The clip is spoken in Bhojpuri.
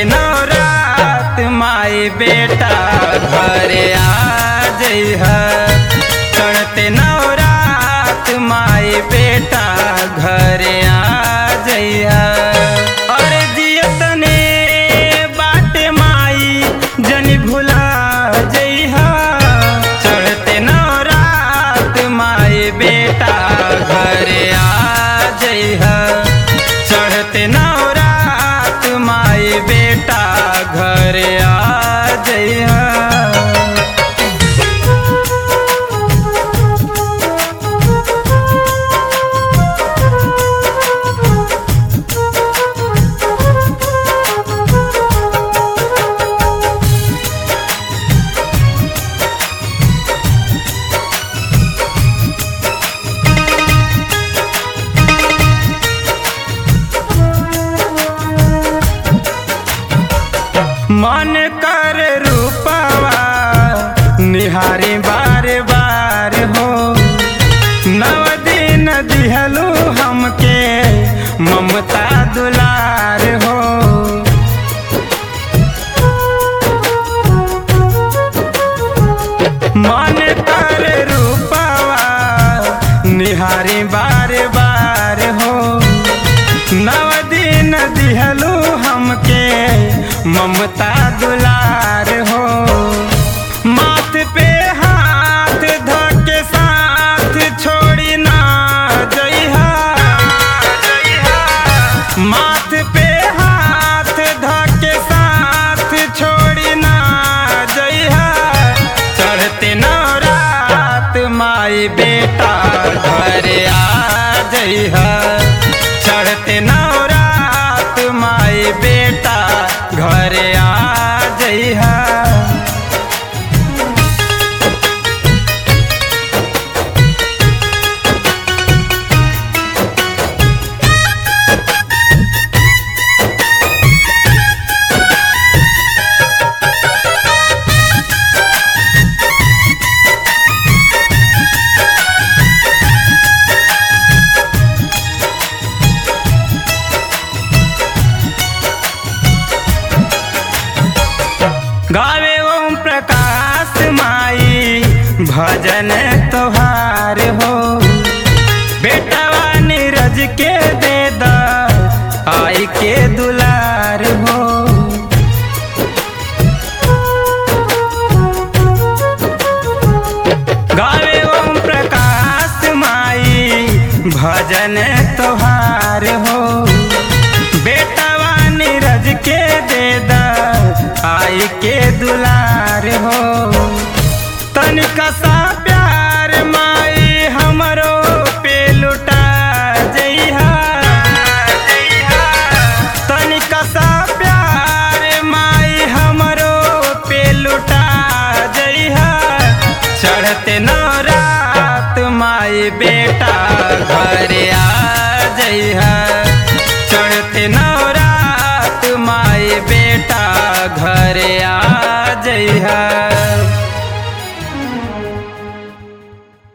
नवरात माई बेटा घरे आ जइहा। चढ़ते नवरात माई बेटा घरे आ जइहा। और जियतने बाटे माई जनी भुला जइहा। चढ़ते नवरात माई बेटा घरे आ जइहा। चढ़ते नवरात माई बेटा घरे आ जइहा। मन कर रूपवा निहारी बार बार हो। नव दिन दिहलू हमके ममता दुलार हो। मन कर रूपवा निहारी बार बार हो। नव दिन दिहलू हमके ममता दुलार हो। माथ पे हाथ धके साथ छोड़ी ना जइहा। माथ पे हाथ धके साथ छोड़ी ना जइहा। चढ़ते नवरात माई बेटा घरे आ जइहा। चढ़ते नवरात माई बेटा घरे आ जइहा। गावे ओम प्रकाश माई भजन तोहार हो। बेटवा नीरज के दे दा आई के दुलार हो। गावे ओम प्रकाश माई भजन तोहार हो। बेटवा नीरज के दे दा आई के दुलार हो। तनिका सा प्यार माई हमरो पे लुटा जइहा। तनिका सा प्यार माई हमरो पे लुटा जइहा। चढ़ते नवरात माई बेटा घरे आ जइहा। चढ़ते नवरात माई बेटा घरे आ